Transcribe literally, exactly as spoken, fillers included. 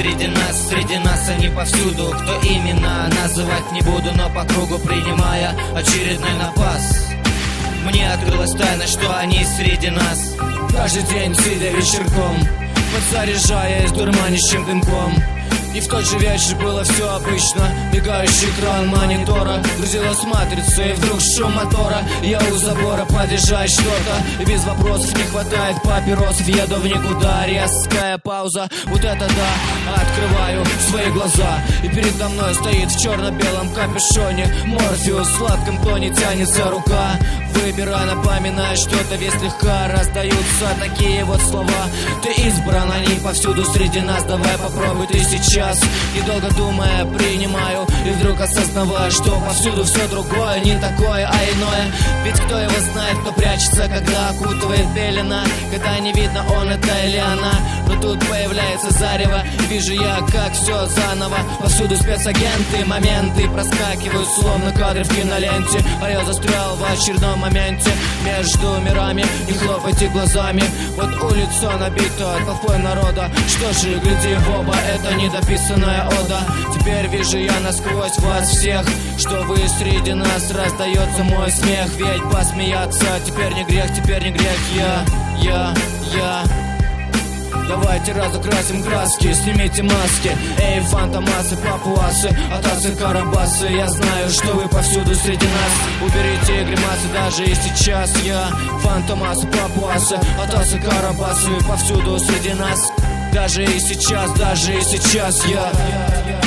среди нас, среди нас они повсюду. Кто именно, называть не буду, но по кругу принимая очередной напас. Мне открылась тайна, что они среди нас. Каждый день, сидя вечерком, подзаряжаясь дурманящим дымком. И в тот же вечер было все обычно. Мигающий экран монитора, грузилась матрица, и вдруг шум мотора. Я у забора, подъезжает что-то, и без вопросов не хватает папиросов. Еду в никуда, резкая пауза. Вот это да, открываю свои глаза, и передо мной стоит в черно-белом капюшоне Морфеус, в сладком тоне тянется рука. Выбирай, напоминай что-то, весь слегка раздаются такие вот слова. Ты избран, они повсюду среди нас. Давай попробуй ты сейчас. Недолго думая, принимаю, и вдруг осознавая, что повсюду все другое, не такое, а иное. Ведь кто его знает, кто прячется, когда окутывает пелена, когда не видно, он это или она. Но тут появляется зарево, вижу я, как все заново. Повсюду спецагенты, моменты проскакивают, словно кадры в киноленте. А я застрял в очередном моменте между мирами. Не хлопайте глазами, вот улица набита толпой народа. Что же, гляди в оба, это недописанная ода. Теперь вижу я насквозь вас всех, что вы среди нас. Раздается мой смех, ведь посмеяться теперь не грех, теперь не грех. Я, я, я. Давайте разукрасим краски, снимите маски. Эй, фантомасы, папуасы, атасы, карабасы. Я знаю, что вы повсюду среди нас. Уберите гримасы даже и сейчас. Я фантомасы, папуасы, атасы, карабасы. Повсюду среди нас. Даже и сейчас, даже и сейчас я